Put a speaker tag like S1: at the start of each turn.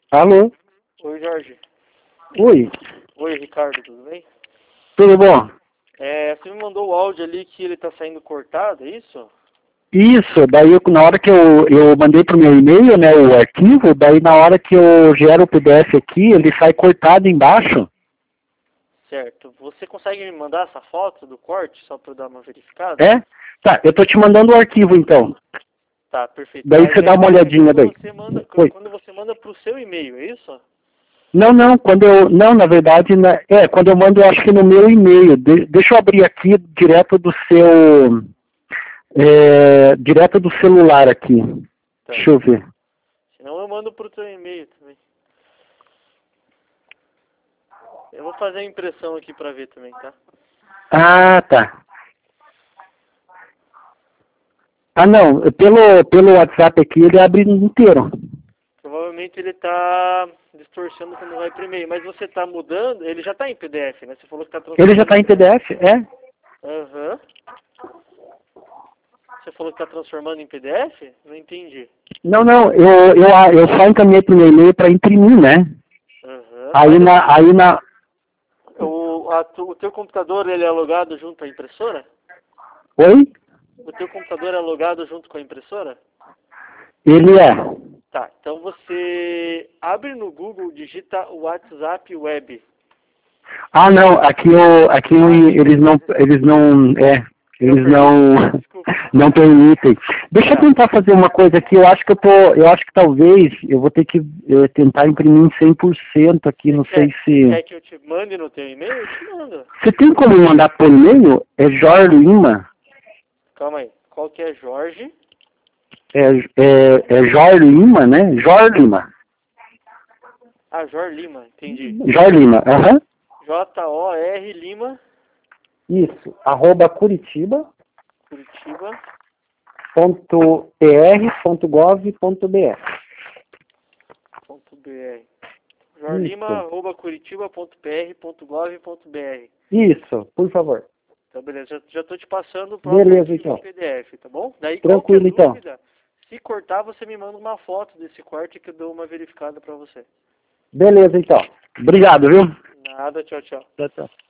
S1: Alô?
S2: Oi, Jorge.
S1: Oi,
S2: Oi, Ricardo, tudo bem?
S1: tudo bom?
S2: Você me mandou o áudio ali que ele tá saindo cortado, é isso?
S1: Isso, daí na hora que eu mandei pro meu e-mail, né, o arquivo, daí na hora que eu gero o PDF aqui, ele sai cortado embaixo.
S2: Certo. Você consegue me mandar essa foto do corte, só para eu dar uma verificada?
S1: É? Tá, eu tô te mandando o arquivo então.
S2: Tá, perfeito.
S1: Daí você dá uma olhadinha daí. Oi.
S2: Quando você manda pro seu e-mail, é isso?
S1: Não, na verdade, quando eu mando, eu acho que no meu e-mail. Deixa eu abrir aqui direto do celular aqui.
S2: Tá.
S1: Deixa eu ver.
S2: Senão eu mando pro teu e-mail também. Eu vou fazer a impressão aqui pra ver também, tá?
S1: Ah, tá. Ah, não, pelo WhatsApp aqui ele abre inteiro.
S2: Provavelmente ele tá distorcendo quando vai pro e-mail, mas você tá mudando, ele já tá em PDF, né? Você falou que tá
S1: Ele já
S2: transformando
S1: está em PDF, é?
S2: Aham. Você falou que tá transformando em PDF? Não entendi.
S1: Não, eu só encaminhei pro meu e-mail para imprimir, né?
S2: Aham.
S1: Aí
S2: Mas
S1: na.
S2: o teu computador, ele é logado junto à impressora?
S1: Oi?
S2: O teu computador é logado junto com a impressora?
S1: Ele é.
S2: Tá, então você abre no Google, digita WhatsApp Web.
S1: Ah, não, eles
S2: Desculpa.
S1: não permitem. Deixa eu
S2: Tá.
S1: tentar fazer uma coisa aqui, eu acho que talvez eu vou ter que tentar imprimir em 100% aqui, não sei se...
S2: Quer que eu te mande no teu e-mail? Eu te mando.
S1: Você tem como mandar por e-mail? É Jor Lima,
S2: Calma aí. Qual que é Jorge?
S1: é Jor Lima, né? Jor Lima.
S2: Ah, Jor Lima, entendi.
S1: Jor Lima, aham.
S2: J-O-R Lima,
S1: Isso, @ Curitiba.
S2: Curitiba.
S1: .pr.gov.br.
S2: .br. Jorlima, @curitiba.pr.gov.br.
S1: Isso, por favor.
S2: Então, beleza. Já tô te passando o
S1: Beleza,
S2: próprio
S1: então.
S2: PDF, tá bom? Daí, qualquer
S1: Tranquilo, então.
S2: dúvida, se cortar, você me manda uma foto desse corte que eu dou uma verificada pra você.
S1: Beleza, então. Obrigado, viu?
S2: Nada, tchau, tchau.
S1: Tchau, tchau.